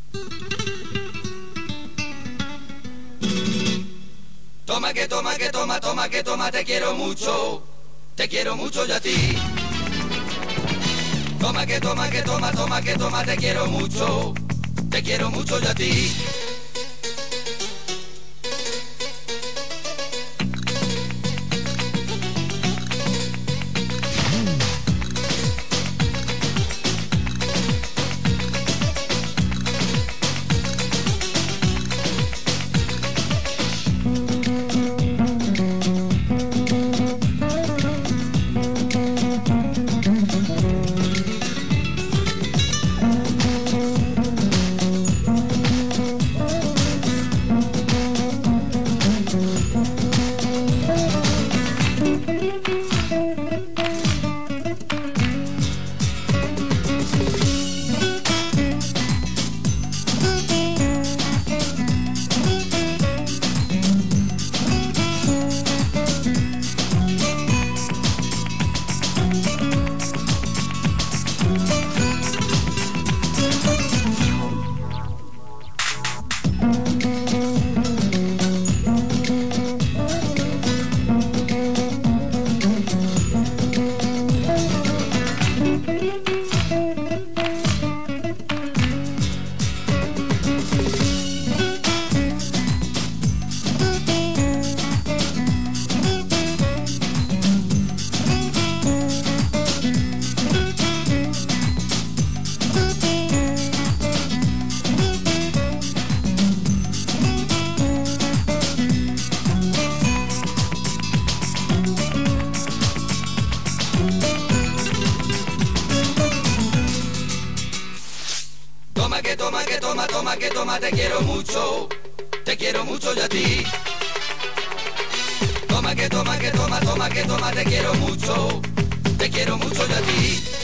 Toma que toma que toma, toma que toma, te quiero mucho yo a ti. Toma que toma que toma, toma que toma, te quiero mucho yo a ti. Toma que toma que toma, toma que toma, te quiero mucho yo a ti. Toma que toma que toma, toma que toma, te quiero mucho yo a ti.